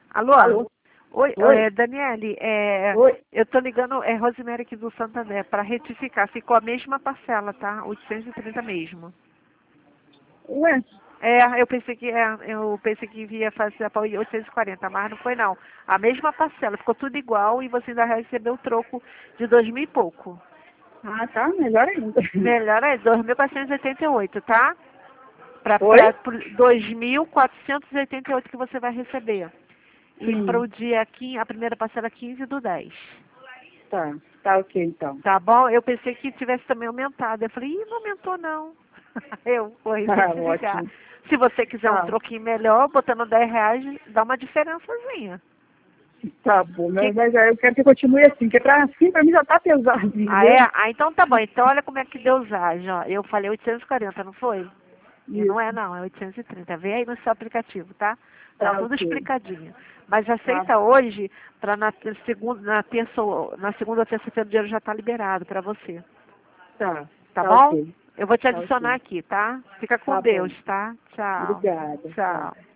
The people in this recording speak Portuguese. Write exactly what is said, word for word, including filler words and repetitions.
Alô? Alô? Oi, Oi? é, Daniele, é, Oi? eu tô ligando, é Rosemary aqui do Santander, para retificar. Ficou a mesma parcela, tá? oitocentos e trinta mesmo. Ué? É, eu pensei que é, eu pensei que ia fazer para oitocentos e quarenta, mas não foi não. A mesma parcela, ficou tudo igual e você ainda recebeu o troco de dois mil e pouco. Ah, tá. Melhor ainda. Melhor é dois mil quatrocentos e oitenta e oito, tá? Para Oi? dois mil quatrocentos e oitenta e oito que você vai receber. E para Sim. o dia quinze, a primeira parcela quinze do dez. Tá. Tá ok, então. Tá bom? Eu pensei que tivesse também aumentado. Eu falei, ih, não aumentou não. Eu vou Ah, te ligar. ótimo. Se você quiser um Tá. troquinho melhor, botando dez reais, dá uma diferençazinha. Tá bom. Que... Mas, mas eu quero que continue assim, porque pra, assim pra mim já tá pesado, Ah, é? entendeu? Ah, então tá bom. Então olha como é que Deus age, ó. Eu falei oitocentos e quarenta, não foi? E não é Isso. não, é oitocentos e trinta. Vê aí no seu aplicativo, tá? Tá Tá tudo ok. explicadinho. Mas Tá, aceita hoje, para na segunda, na terça, ou- na segunda ou terça-feira o dinheiro já tá liberado para você. tá. Tá Tá bom? ok. Eu vou te Tá adicionar ok. aqui, tá? Fica com Tá Deus, bom. tá? Tchau. Obrigada. Tchau. Tchau.